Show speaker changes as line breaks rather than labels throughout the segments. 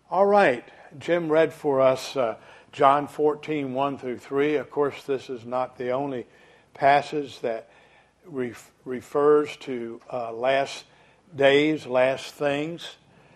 All right, Jim read for us John 14, 1 through 3. Of course, this is not the only passage that refers to last days, last things,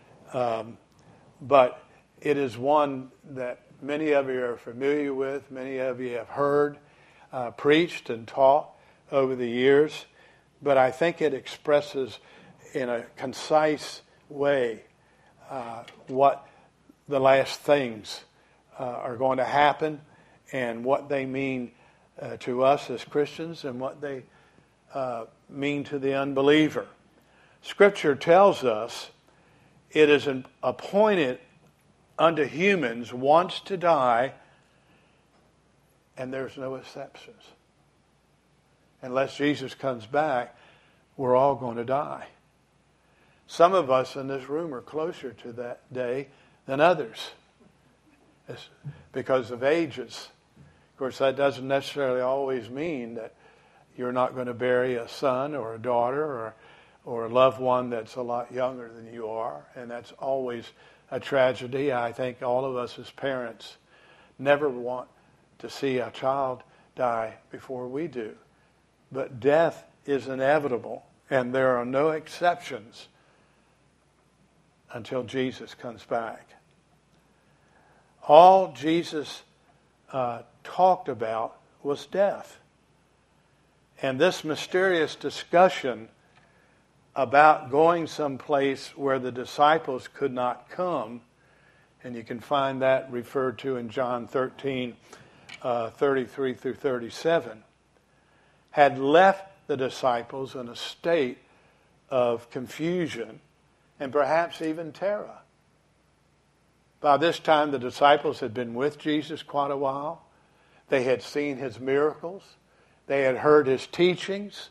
but it is one that many of you are familiar with, many of you have heard, preached and taught over the years, but I think it expresses in a concise way what the last things are going to happen and what they mean to us as Christians and what they mean to the unbeliever. Scripture tells us it is appointed unto humans once to die, and there's no exceptions. Unless Jesus comes back, we're all going to die. Some of us in this room are closer to that day than others. It's because of ages. Of course, that doesn't necessarily always mean that you're not going to bury a son or a daughter or a loved one that's a lot younger than you are, and that's always a tragedy. I think all of us as parents never want to see a child die before we do. But death is inevitable, and there are no exceptions until Jesus comes back. All Jesus talked about was death. And this mysterious discussion about going someplace where the disciples could not come, and you can find that referred to in John 13, 33 through 37, had left the disciples in a state of confusion and perhaps even terror. By this time, the disciples had been with Jesus quite a while. They had seen his miracles. They had heard his teachings.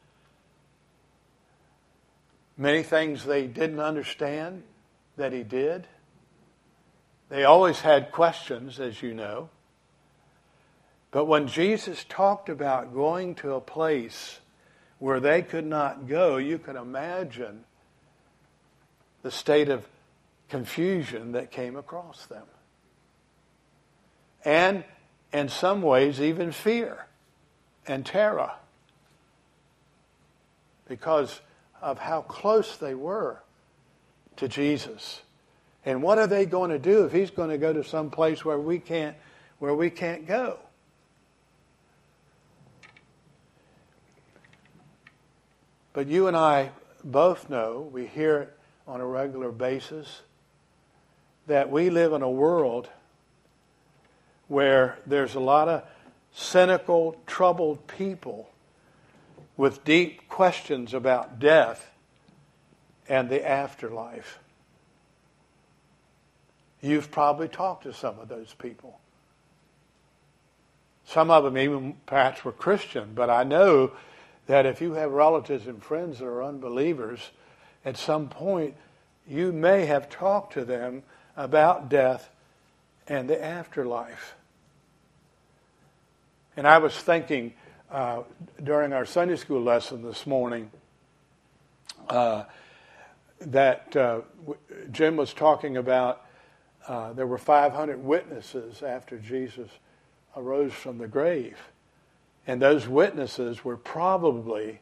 Many things they didn't understand that he did. They always had questions, as you know. But when Jesus talked about going to a place where they could not go, you can imagine the state of confusion that came across them. And in some ways, even fear and terror, because of how close they were to Jesus. And what are they going to do if he's going to go to some place where we can't go? But you and I both know, we hear it on a regular basis, that we live in a world where there's a lot of cynical, troubled people with deep questions about death and the afterlife. You've probably talked to some of those people. Some of them even perhaps were Christian, but I know that if you have relatives and friends that are unbelievers, at some point you may have talked to them about death and the afterlife. And I was thinking during our Sunday school lesson this morning that Jim was talking about there were 500 witnesses after Jesus arose from the grave. And those witnesses were probably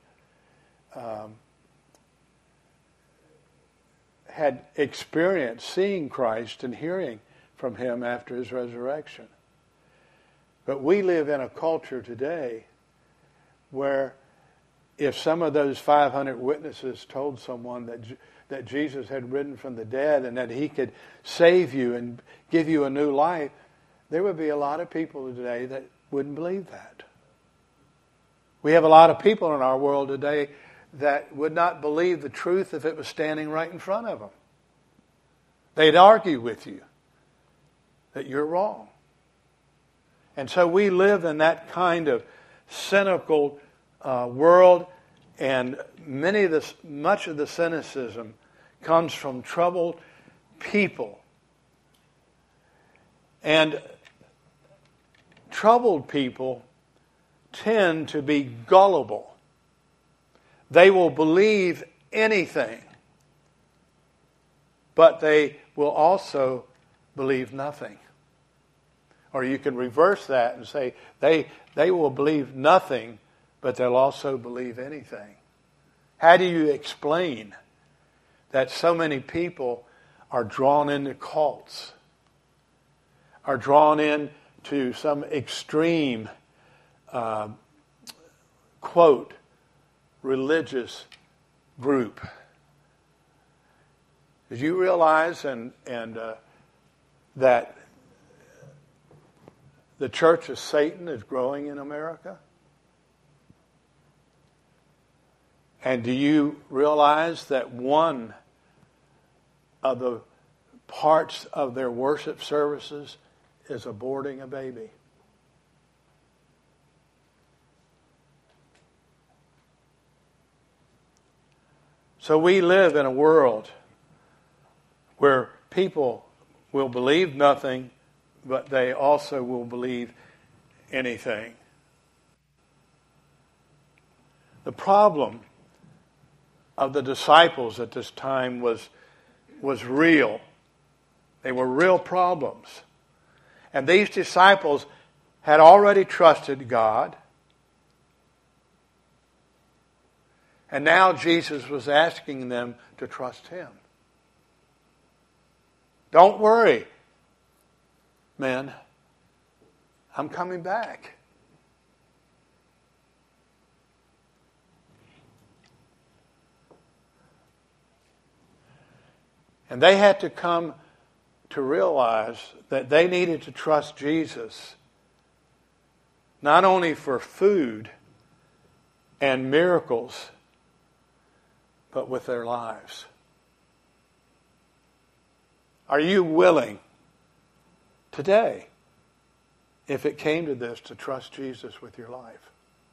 had experienced seeing Christ and hearing from him after his resurrection. But we live in a culture today where if some of those 500 witnesses told someone that Jesus had risen from the dead and that he could save you and give you a new life, there would be a lot of people today that wouldn't believe that. We have a lot of people in our world today that would not believe the truth if it was standing right in front of them. They'd argue with you that you're wrong. And so we live in that kind of cynical world, and much of the cynicism comes from troubled people. And troubled people tend to be gullible. They will believe anything, but they will also believe nothing. Or you can reverse that and say they will believe nothing, but they'll also believe anything. How do you explain that so many people are drawn into cults, are drawn into some extreme, quote, religious group? Did you realize that the Church of Satan is growing in America? And do you realize that one of the parts of their worship services is aborting a baby? So we live in a world where people will believe nothing, but they also will believe anything. The problem of the disciples at this time was real. They were real problems. And these disciples had already trusted God. And now Jesus was asking them to trust Him. Don't worry, men. I'm coming back. And they had to come to realize that they needed to trust Jesus, not only for food and miracles, but with their lives. Are you willing today, if it came to this, to trust Jesus with your life?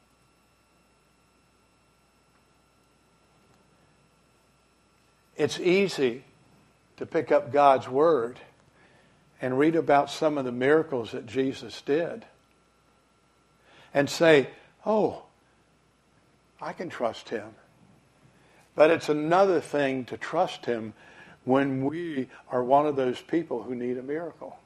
It's easy to pick up God's Word and read about some of the miracles that Jesus did and say, oh, I can trust Him. But it's another thing to trust Him when we are one of those people who need a miracle.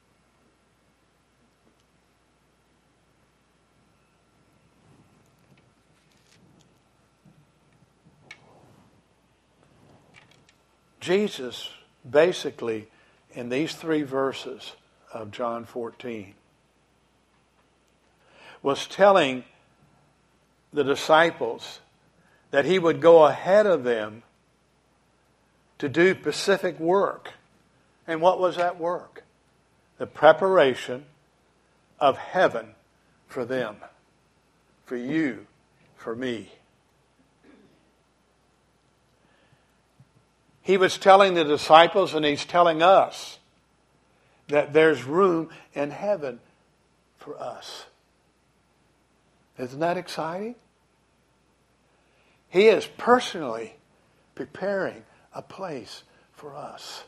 Jesus, basically, in these 3 verses of John 14, was telling the disciples that He would go ahead of them to do specific work. And what was that work? The preparation of heaven for them, for you, for me. He was telling the disciples, and He's telling us, that there's room in heaven for us. Isn't that exciting? He is personally preparing a place for us.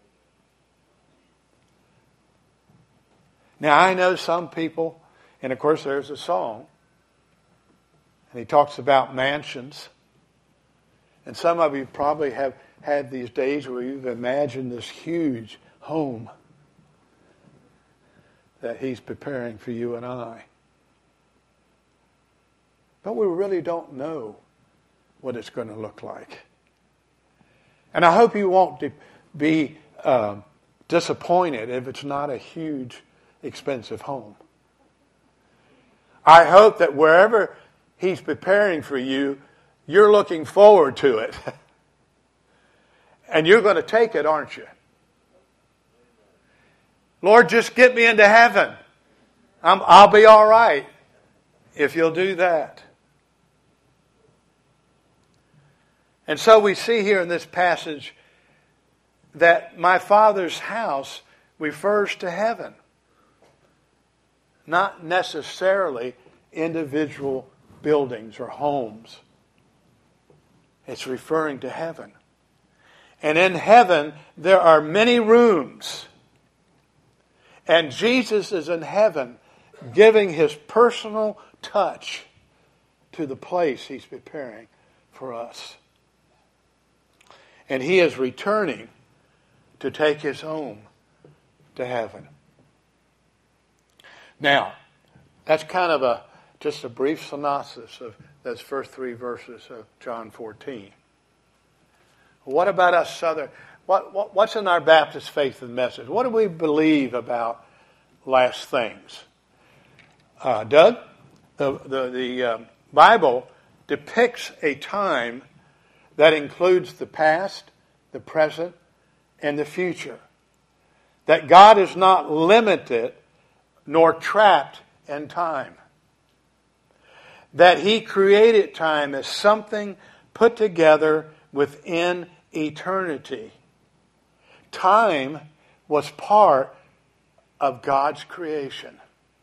Now, I know some people, and of course there's a song, and he talks about mansions. And some of you probably have had these days where you've imagined this huge home that He's preparing for you and I. But we really don't know what it's going to look like. And I hope you won't be disappointed if it's not a huge, expensive home. I hope that wherever He's preparing for you, you're looking forward to it. And you're going to take it, aren't you? Lord, just get me into heaven. I'll be all right if you'll do that. And so we see here in this passage that my Father's house refers to heaven, not necessarily individual buildings or homes. It's referring to heaven. And in heaven, there are many rooms. And Jesus is in heaven giving His personal touch to the place He's preparing for us. And He is returning to take us home to heaven. Now, that's kind of just a brief synopsis of those first 3 verses of John 14. What about us Southern? What's in our Baptist faith and message? What do we believe about last things? Doug, the Bible depicts a time that includes the past, the present, and the future. That God is not limited nor trapped in time. That He created time as something put together within eternity. Time was part of God's creation.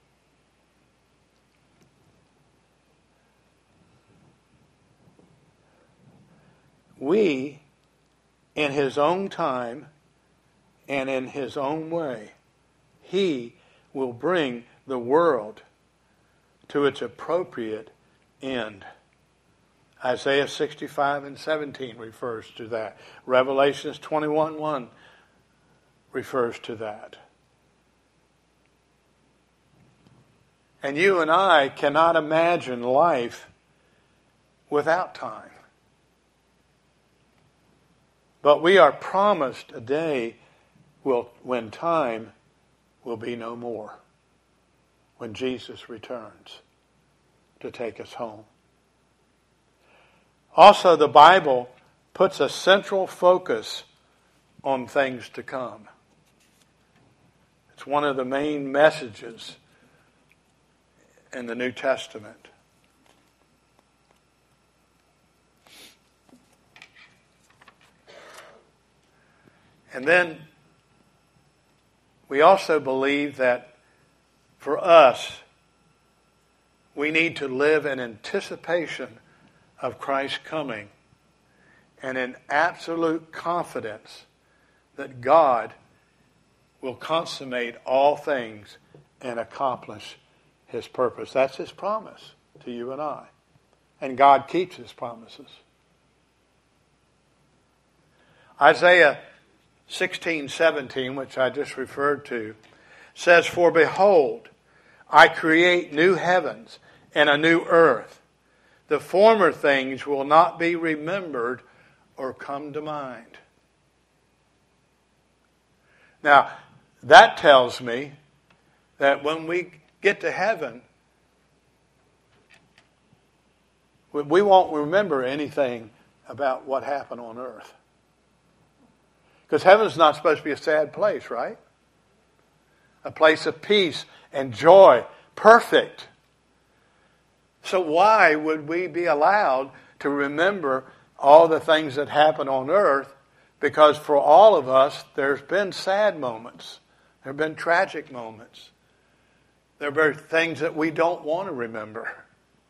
We, in His own time and in His own way, He will bring the world to its appropriate end. Isaiah 65:17 refers to that. Revelations 21:1 refers to that. And you and I cannot imagine life without time. But we are promised a day when time will be no more. When Jesus returns to take us home. Also, the Bible puts a central focus on things to come. It's one of the main messages in the New Testament. And then we also believe that for us, we need to live in anticipation of Christ's coming and in absolute confidence that God will consummate all things and accomplish His purpose. That's His promise to you and I. And God keeps His promises. Isaiah 16:17, which I just referred to, says, "For behold, I create new heavens and a new earth. The former things will not be remembered or come to mind." Now, that tells me that when we get to heaven, we won't remember anything about what happened on earth. Because heaven's not supposed to be a sad place, right? A place of peace and joy, perfect. So why would we be allowed to remember all the things that happened on earth? Because for all of us, there's been sad moments. There have been tragic moments. There have been things that we don't want to remember.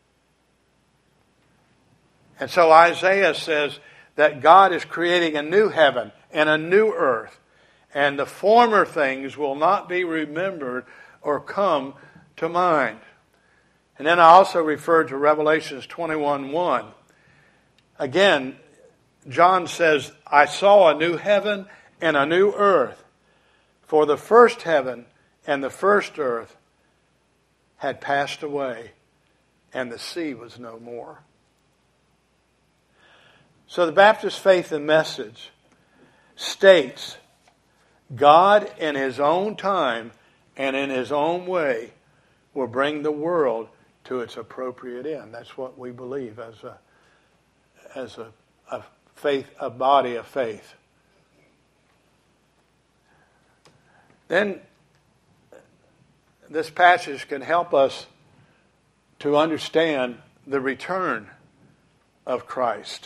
And so Isaiah says that God is creating a new heaven and a new earth. And the former things will not be remembered or come to mind. And then I also referred to Revelations 21:1. Again, John says, "I saw a new heaven and a new earth. For the first heaven and the first earth had passed away, and the sea was no more." So the Baptist faith and message states God in His own time and in His own way will bring the world to its appropriate end. That's what we believe as a faith, a body of faith. Then this passage can help us to understand the return of Christ.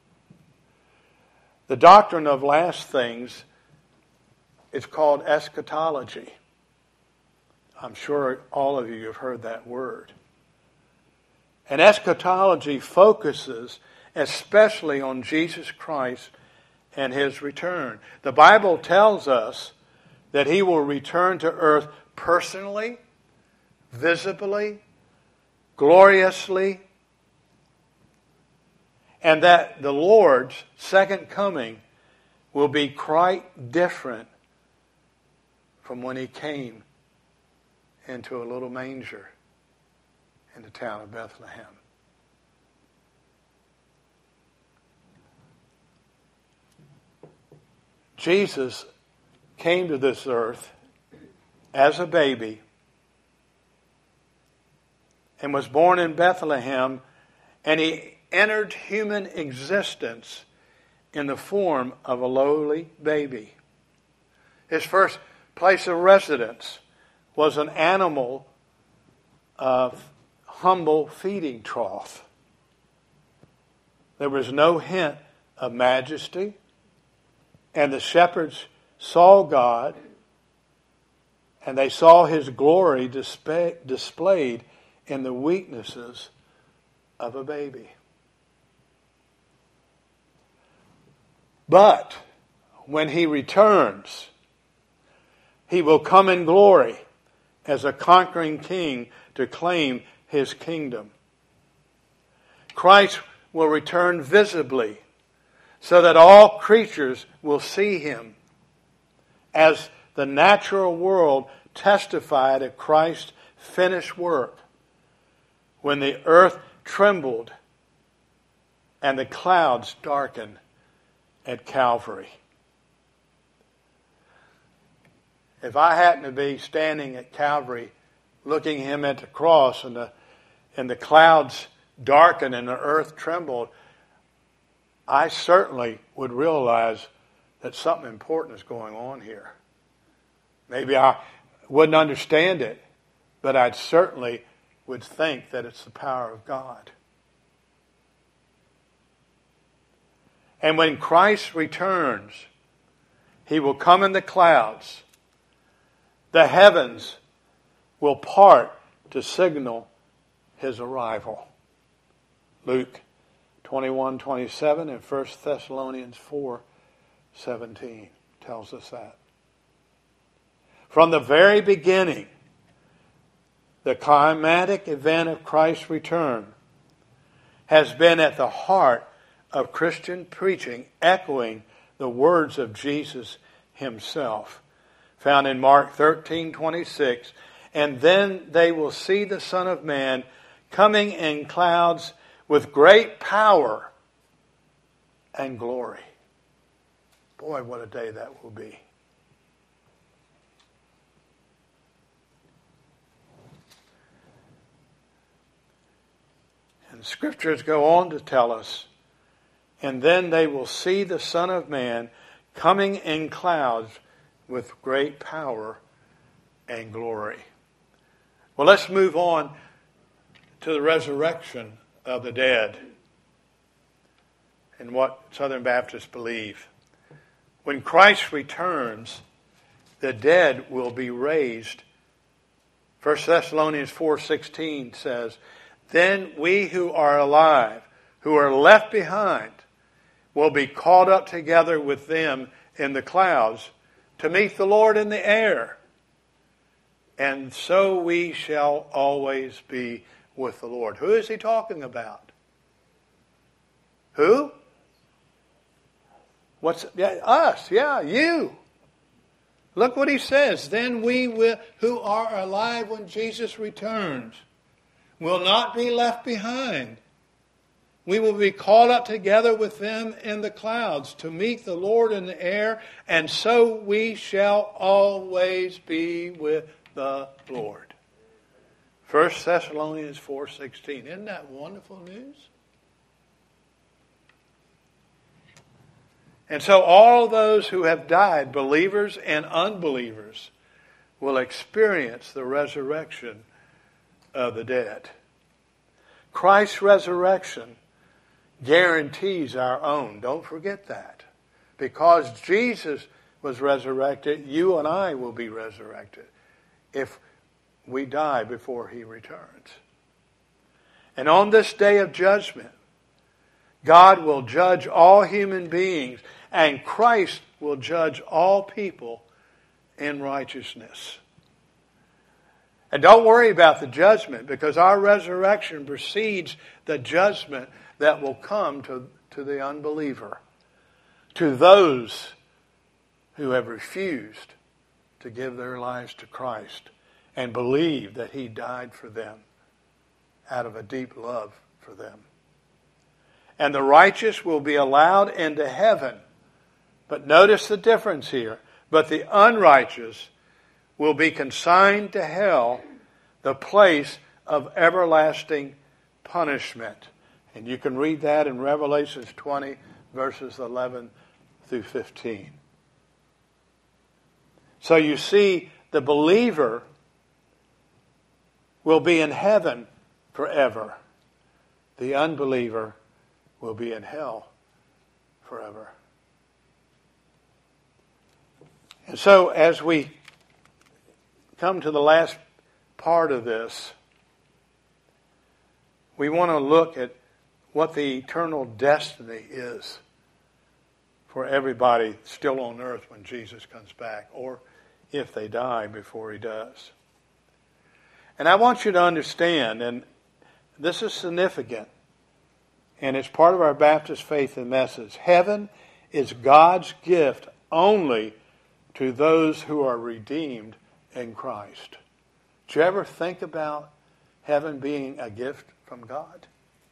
The doctrine of last things is called eschatology. I'm sure all of you have heard that word. And eschatology focuses especially on Jesus Christ and His return. The Bible tells us that He will return to earth personally, visibly, gloriously, and that the Lord's second coming will be quite different from when he came into a little manger in the town of Bethlehem. Jesus came to this earth as a baby and was born in Bethlehem, and he entered human existence in the form of a lowly baby. His first place of residence was an animal of humble feeding trough. There was no hint of majesty, and the shepherds saw God, and they saw his glory displayed in the weaknesses of a baby. But when he returns, he will come in glory as a conquering king to claim his kingdom. Christ will return visibly so that all creatures will see him, as the natural world testified of Christ's finished work when the earth trembled and the clouds darkened at Calvary. If I happen to be standing at Calvary looking him at the cross and the clouds darkened and the earth trembled, I certainly would realize that something important is going on here. Maybe I wouldn't understand it, but I certainly would think that it's the power of God. And when Christ returns, he will come in the clouds. The heavens will part to signal his arrival. Luke 21:27 and 1 Thessalonians 4:17 tells us that. From the very beginning, the climatic event of Christ's return has been at the heart of Christian preaching, echoing the words of Jesus himself, found in Mark 13:26. And then they will see the Son of Man coming in clouds with great power and glory. Boy, what a day that will be. And scriptures go on to tell us, and then they will see the Son of Man coming in clouds with great power and glory. Well, let's move on to the resurrection of the dead and what Southern Baptists believe. When Christ returns, the dead will be raised. 1 Thessalonians 4:16 says, "Then we who are alive, who are left behind, will be caught up together with them in the clouds to meet the Lord in the air. And so we shall always be with the Lord." Who is he talking about? Who? Us. Yeah, you. Look what he says. Then we will, who are alive when Jesus returns, will not be left behind. We will be caught up together with them in the clouds to meet the Lord in the air, and so we shall always be with the Lord. 1 Thessalonians 4:16. Isn't that wonderful news? And so all those who have died, believers and unbelievers, will experience the resurrection of the dead. Christ's resurrection guarantees our own. Don't forget that. Because Jesus was resurrected, you and I will be resurrected if we die before he returns. And on this day of judgment, God will judge all human beings, and Christ will judge all people in righteousness. And don't worry about the judgment, because our resurrection precedes the judgment that will come to the unbeliever, to those who have refused to give their lives to Christ and believe that he died for them out of a deep love for them. And the righteous will be allowed into heaven. But notice the difference here. But the unrighteous will be consigned to hell, the place of everlasting punishment. And you can read that in Revelation 20, verses 11 through 15. So you see, the believer will be in heaven forever. The unbeliever will be in hell forever. And so as we come to the last part of this, we want to look at what the eternal destiny is for everybody still on earth when Jesus comes back, or if they die before he does. And I want you to understand, and this is significant, and it's part of our Baptist faith and message. Heaven is God's gift only to those who are redeemed in Christ. Did you ever think about heaven being a gift from God?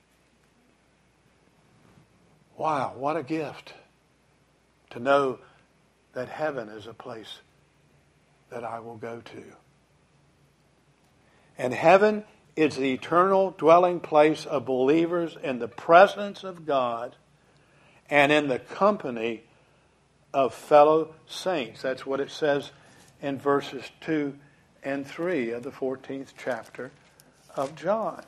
Wow, what a gift to know that heaven is a place that I will go to. And heaven is the eternal dwelling place of believers in the presence of God and in the company of fellow saints. That's what it says in verses 2 and 3 of the 14th chapter of John.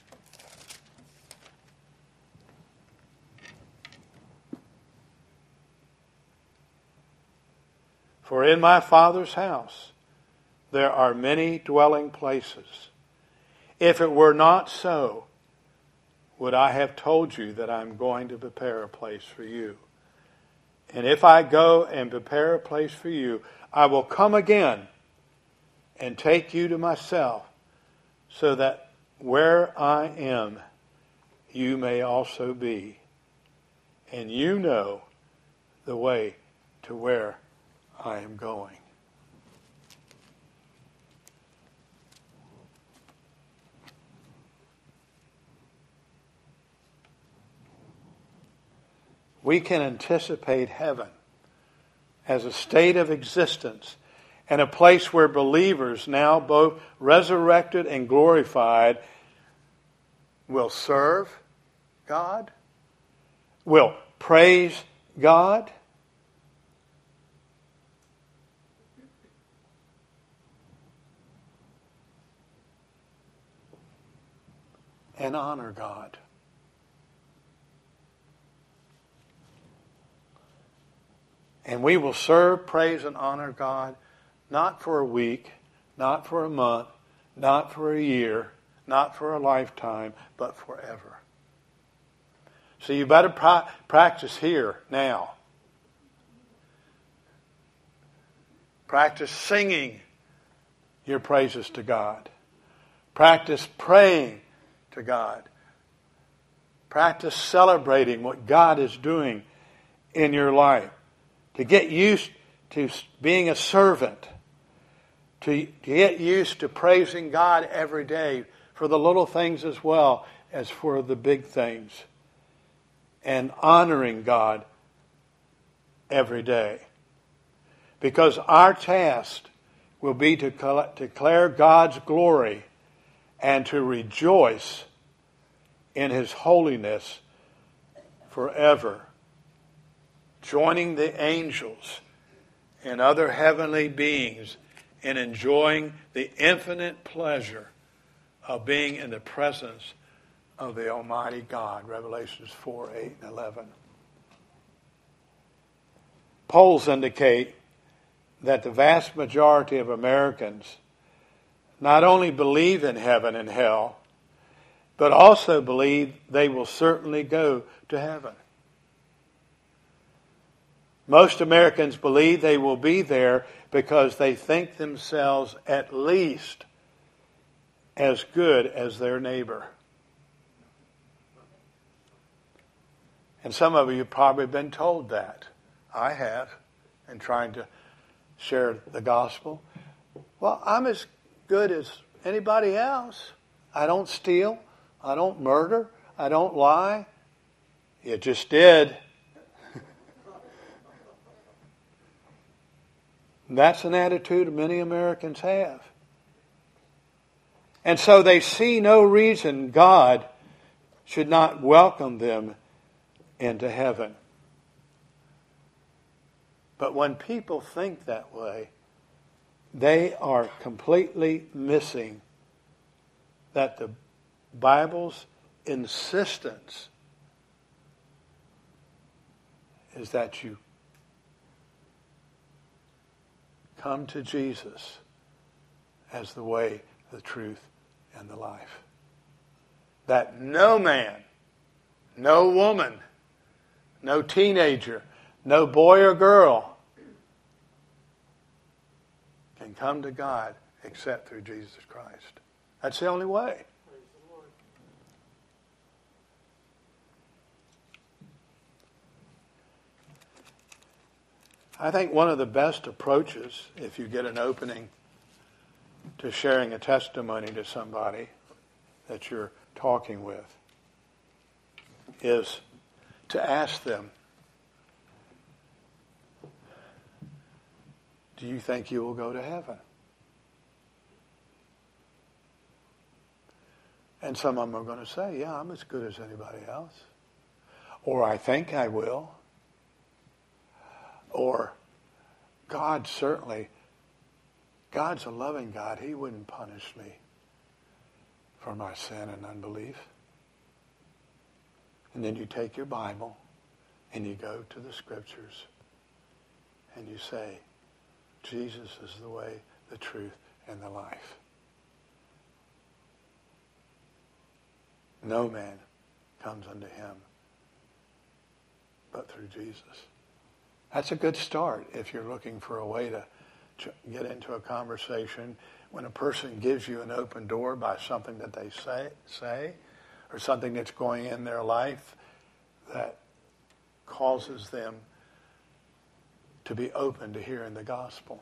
For in my Father's house there are many dwelling places. If it were not so, would I have told you that I'm going to prepare a place for you? And if I go and prepare a place for you, I will come again and take you to myself, so that where I am, you may also be. And you know the way to where I am going. We can anticipate heaven as a state of existence and a place where believers, now both resurrected and glorified, will serve God, will praise God, and honor God. And we will serve, praise, and honor God not for a week, not for a month, not for a year, not for a lifetime, but forever. So you better practice here now. Practice singing your praises to God. Practice praying to God. Practice celebrating what God is doing in your life. To get used to being a servant. To get used to praising God every day for the little things as well as for the big things. And honoring God every day. Because our task will be to declare God's glory and to rejoice in His holiness forever. Joining the angels and other heavenly beings in enjoying the infinite pleasure of being in the presence of the Almighty God. Revelations 4, 8, and 11. Polls indicate that the vast majority of Americans not only believe in heaven and hell, but also believe they will certainly go to heaven. Most Americans believe they will be there because they think themselves at least as good as their neighbor. And some of you have probably been told that. I have, and trying to share the gospel. Well, I'm as good as anybody else. I don't steal. I don't murder. I don't lie. You just did. That's an attitude many Americans have. And so they see no reason God should not welcome them into heaven. But when people think that way, they are completely missing that the Bible's insistence is that you come to Jesus as the way, the truth, and the life. That no man, no woman, no teenager, no boy or girl can come to God except through Jesus Christ. That's the only way. I think one of the best approaches, if you get an opening to sharing a testimony to somebody that you're talking with, is to ask them, do you think you will go to heaven? And some of them are going to say, yeah, I'm as good as anybody else. Or I think I will. Or God's a loving God. He wouldn't punish me for my sin and unbelief. And then you take your Bible and you go to the Scriptures and you say, Jesus is the way, the truth, and the life. No man comes unto him but through Jesus. That's a good start if you're looking for a way to get into a conversation. When a person gives you an open door by something that they say or something that's going in their life that causes them to be open to hearing the gospel.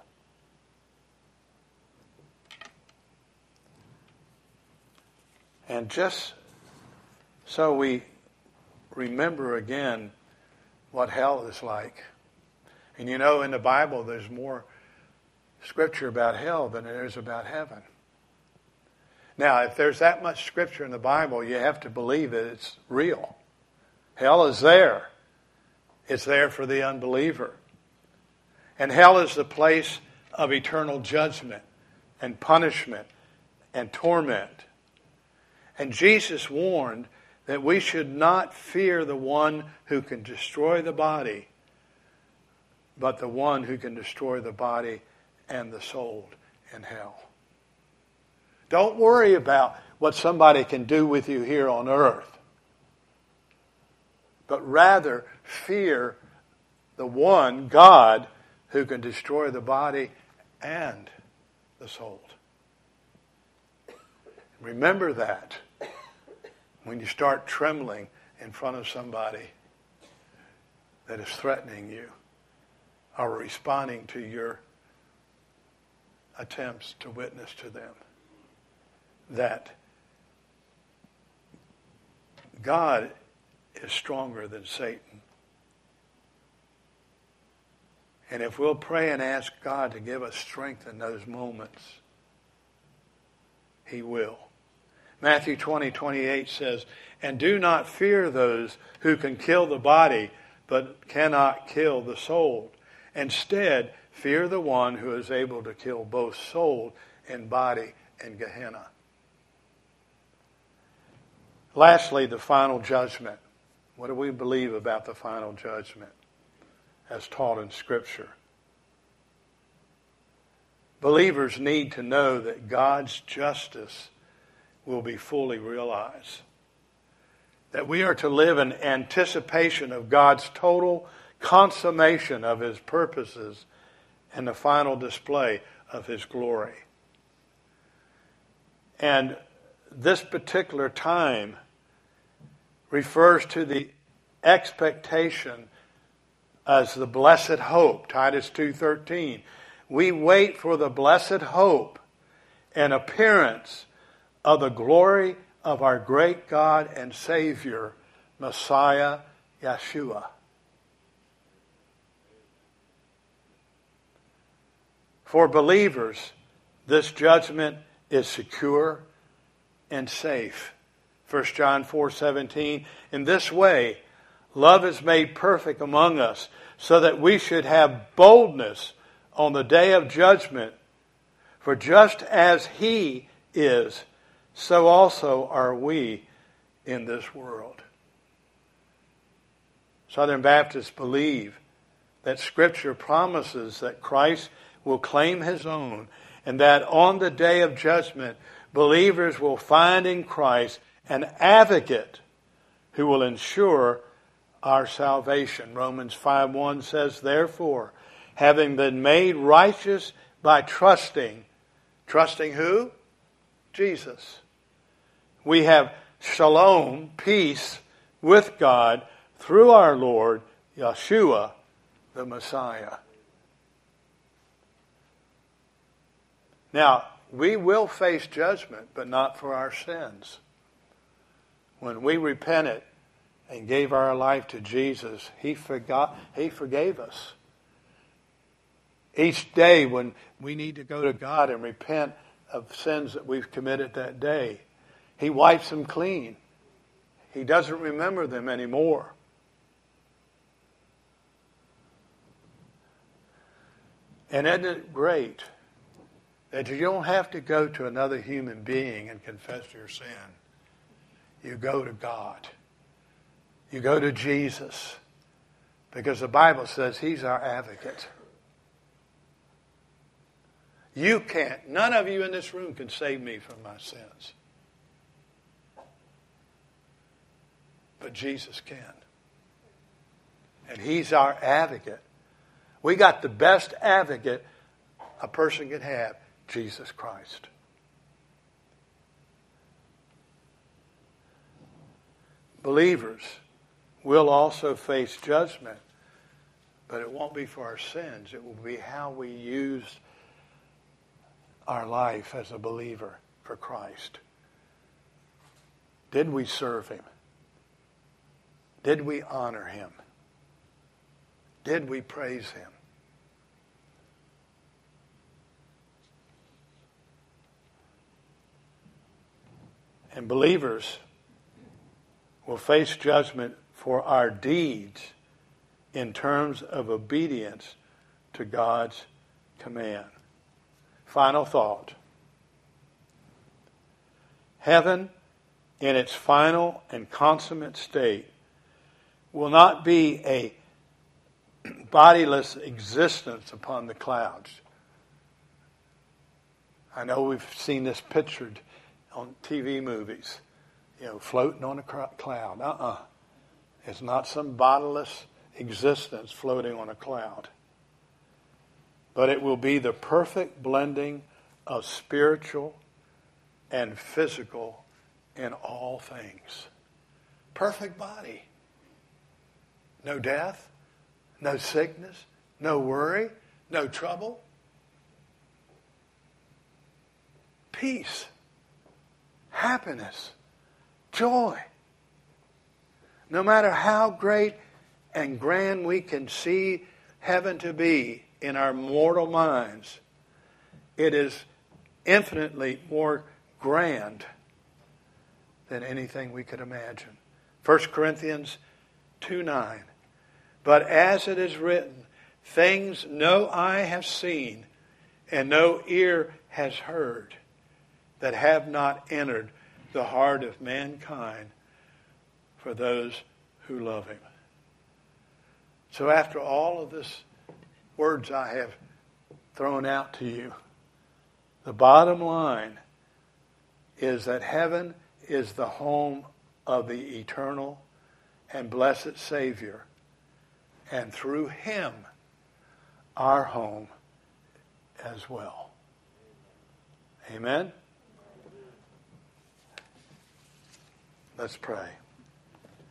And just so we remember again what hell is like. And you know, in the Bible, there's more scripture about hell than there is about heaven. Now, if there's that much scripture in the Bible, you have to believe that it's real. Hell is there. It's there for the unbeliever. And hell is the place of eternal judgment and punishment and torment. And Jesus warned that we should not fear the one who can destroy the body, but the one who can destroy the body and the soul in hell. Don't worry about what somebody can do with you here on earth, but rather fear the one, God, who can destroy the body and the soul. Remember that when you start trembling in front of somebody that is threatening you or responding to your attempts to witness to them, that God is stronger than Satan. And if we'll pray and ask God to give us strength in those moments, He will. Matthew 20:28 says, "And do not fear those who can kill the body, but cannot kill the soul. Instead, fear the one who is able to kill both soul and body in Gehenna." Lastly, the final judgment. What do we believe about the final judgment as taught in Scripture? Believers need to know that God's justice will be fully realized. That we are to live in anticipation of God's total consummation of His purposes and the final display of His glory. And this particular time refers to the expectation as the blessed hope, Titus 2:13. We wait for the blessed hope and appearance of the glory of our great God and Savior, Messiah Yeshua. For believers, this judgment is secure and safe. 1 John 4:17. In this way, love is made perfect among us, so that we should have boldness on the day of judgment. For just as He is, so also are we in this world. Southern Baptists believe that Scripture promises that Christ will claim His own, and that on the day of judgment, believers will find in Christ an advocate who will ensure our salvation. Romans 5:1 says, therefore, having been made righteous by trusting who? Jesus. We have shalom, peace with God through our Lord, Yeshua, the Messiah. Now, we will face judgment, but not for our sins. When we repented and gave our life to Jesus, He forgave us. Each day when we need to go to God and repent of sins that we've committed that day, He wipes them clean. He doesn't remember them anymore. And isn't it great that you don't have to go to another human being and confess your sin? You go to God. You go to Jesus. Because the Bible says He's our advocate. You can't. None of you in this room can save me from my sins. But Jesus can. And He's our advocate. We got the best advocate a person could have, Jesus Christ. Believers will also face judgment, but it won't be for our sins. It will be how we use our life as a believer for Christ. Did we serve Him? Did we honor Him? Did we praise Him? And believers will face judgment for our deeds in terms of obedience to God's command. Final thought. Heaven, in its final and consummate state, will not be a bodiless existence upon the clouds. I know we've seen this pictured on TV movies, floating on a cloud. It's not some bodiless existence floating on a cloud. But it will be the perfect blending of spiritual and physical in all things. Perfect body. No death, no sickness, no worry, no trouble. Peace, happiness, joy. No matter how great and grand we can see heaven to be in our mortal minds, it is infinitely more grand than anything we could imagine. 1 Corinthians 2:9. But as it is written, things no eye has seen and no ear has heard, that have not entered the heart of mankind for those who love Him. So after all of this words I have thrown out to you, the bottom line is that heaven is the home of the eternal and blessed Savior, and through Him, our home as well. Amen? Let's pray.